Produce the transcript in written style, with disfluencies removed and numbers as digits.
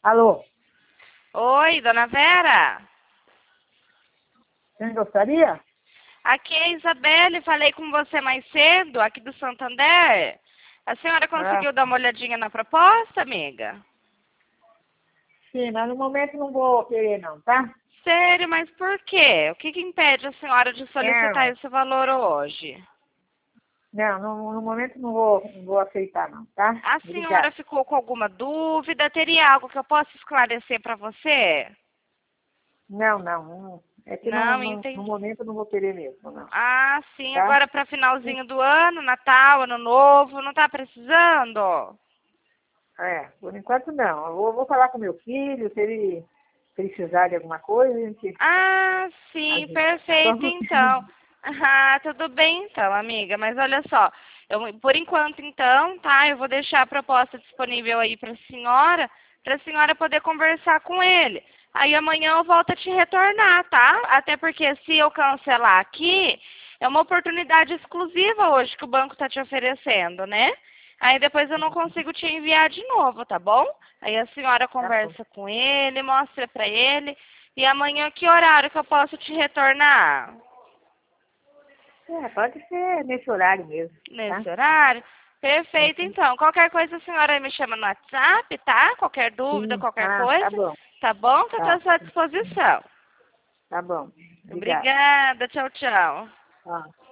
Alô, Oi, dona Vera? quem gostaria? Aqui é a Isabelle, falei com você mais cedo, aqui do Santander. A senhora Ah, conseguiu dar uma olhadinha na proposta, amiga? sim, mas no momento não vou querer não, tá? Sério, mas por quê? O que impede a senhora de solicitar Não, esse valor hoje? não, no momento não vou aceitar não, tá? A senhora Obrigada. ficou com alguma dúvida? Teria algo que eu possa esclarecer para você? Não, é que Não, no entendi. momento eu não vou querer mesmo, não, Ah, sim, tá? agora para finalzinho do ano, Natal, Ano Novo, não tá precisando? É, por enquanto não. Eu vou falar com meu filho, se ele precisar de alguma coisa, Ah, a sim, gente perfeito, só- então. Ah, tudo bem então, amiga. Mas olha só, por enquanto então, tá? Eu vou deixar a proposta disponível aí para a senhora poder conversar com ele. Aí amanhã eu volto a te retornar, tá? Até porque se eu cancelar aqui, é uma oportunidade exclusiva hoje que o banco está te oferecendo, né? Aí depois eu não consigo te enviar de novo, tá bom? Aí a senhora Tá bom. conversa com ele, mostra para ele. E amanhã que horário que eu posso te retornar? É, pode ser nesse horário mesmo, tá? Nesse horário? Perfeito, então. Qualquer coisa a senhora me chama no WhatsApp, tá? Qualquer dúvida, Sim, qualquer tá coisa, bom, tá bom? Que eu estou tá, à sua disposição. tá bom. Obrigada. Obrigada, tchau, tchau. Ó.